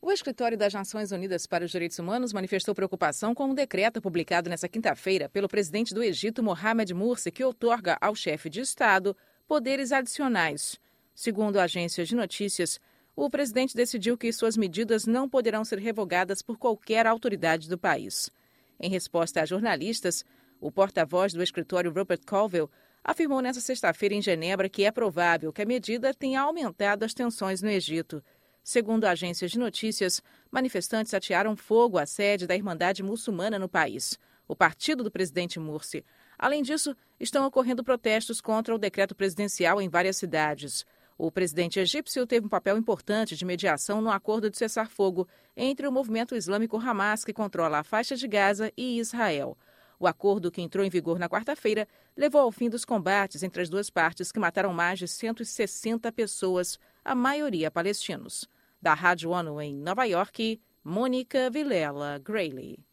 O Escritório das Nações Unidas para os Direitos Humanos manifestou preocupação com um decreto publicado nesta quinta-feira pelo presidente do Egito, Mohamed Morsi, que outorga ao chefe de Estado poderes adicionais. Segundo agências de notícias, o presidente decidiu que suas medidas não poderão ser revogadas por qualquer autoridade do país. Em resposta a jornalistas, o porta-voz do escritório, Rupert Colville, afirmou nesta sexta-feira em Genebra que é provável que a medida tenha aumentado as tensões no Egito. Segundo agências de notícias, manifestantes atearam fogo à sede da Irmandade Muçulmana no país, o partido do presidente Morsi. Além disso, estão ocorrendo protestos contra o decreto presidencial em várias cidades. O presidente egípcio teve um papel importante de mediação no acordo de cessar-fogo entre o movimento islâmico Hamas, que controla a faixa de Gaza, e Israel. O acordo, que entrou em vigor na quarta-feira, levou ao fim dos combates entre as duas partes, que mataram mais de 160 pessoas, a maioria palestinos. Da Rádio ONU em Nova York, Mônica Vilela Grayley.